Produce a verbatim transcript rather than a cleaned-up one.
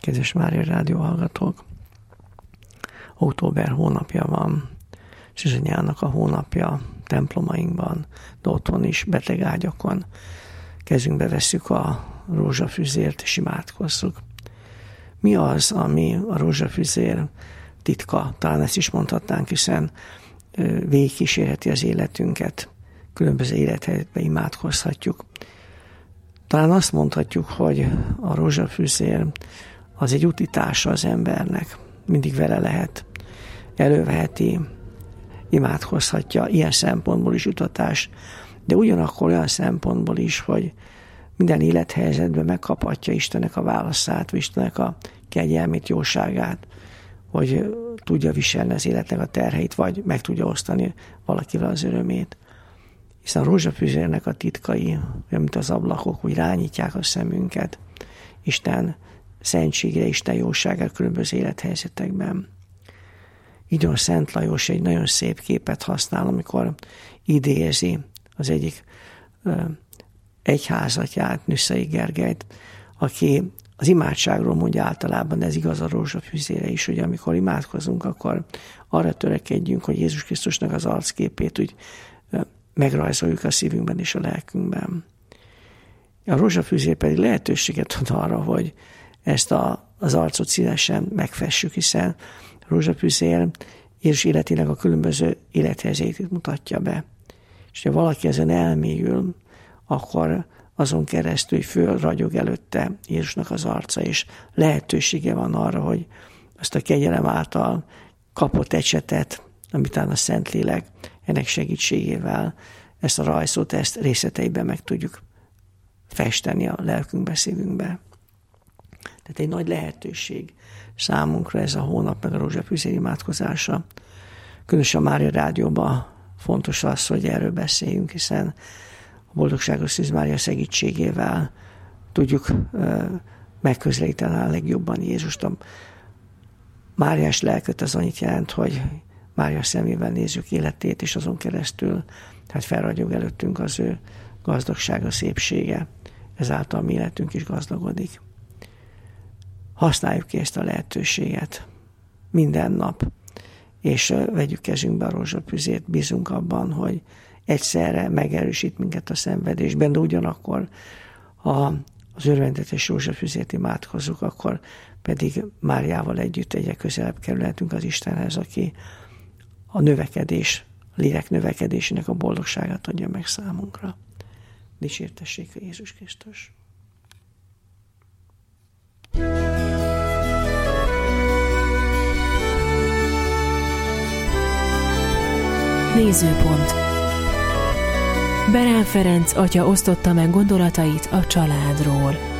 Kedves Mária Rádió hallgatók! Október hónapja van, Zsuzsanyának a hónapja templomainkban, de otthon is, beteg ágyakon. Kezünkbe vesszük a rózsafüzért, és imádkozzuk. Mi az, ami a rózsafüzér titka? Talán ezt is mondhatnánk, hiszen végigkísérheti az életünket. Különböző élethelyzetben imádkozhatjuk. Talán azt mondhatjuk, hogy a rózsafüzér az egy utitása az embernek. Mindig vele lehet. Előveheti, imádkozhatja, ilyen szempontból is utatás, de ugyanakkor olyan szempontból is, hogy minden élethelyzetben megkaphatja Istennek a válaszát, vagy Istennek a kegyelmét, jóságát, hogy tudja viselni az életnek a terheit, vagy meg tudja osztani valakivel az örömét. Hiszen a rózsafüzérnek a titkai, olyan, mint az ablakok, úgy rányítják a szemünket Isten szentségre, Isten jóságára különböző élethelyzetekben. Így Szent Lajos egy nagyon szép képet használ, amikor idézi az egyik ö, egyházatját, Nüsszai Gergelyt, aki az imádságról mondja általában, de ez igaz a rózsafüzére is, hogy amikor imádkozunk, akkor arra törekedjünk, hogy Jézus Krisztusnak az arcképét úgy ö, megrajzoljuk a szívünkben és a lelkünkben. A rózsafüzér pedig lehetőséget ad arra, hogy ezt a, az arcot szívesen megfessük, hiszen a rózsafüzér Jézus életének a különböző élethelyzetét mutatja be. És ha valaki ezen elmélyül, akkor azon keresztül fölragyog előtte Jézusnak az arca, és lehetősége van arra, hogy azt a kegyelem által kapott ecsetet, amitán a Szentlélek ennek segítségével ezt a rajzot, ezt részleteiben meg tudjuk festeni a lelkünkbe, szívünkbe. Tehát egy nagy lehetőség számunkra ez a hónap, meg a rózsafüzér imádkozása. Különösen a Mária Rádióban fontos az, hogy erről beszéljünk, hiszen a boldogságos Szűz Mária segítségével tudjuk uh, megközelíteni a legjobban Jézust. A Máriás lelköt az annyit jelent, hogy Mária szemével nézzük életét, és azon keresztül hát felragyog előttünk az ő gazdagsága, szépsége. Ezáltal mi életünk is gazdagodik. Használjuk ki ezt a lehetőséget minden nap, és vegyük kezünkbe a rózsafüzért, bízunk abban, hogy egyszerre megerősít minket a szenvedésben, de ugyanakkor, ha az örvendetes rózsafüzért imádkozunk, akkor pedig Máriával együtt egyre közelebb kerülhetünk az Istenhez, aki a növekedés, a lélek növekedésének a boldogságát adja meg számunkra. Dicsértessék a Jézus Krisztus! Nézőpont. Berán Ferenc atya osztotta meg gondolatait a családról.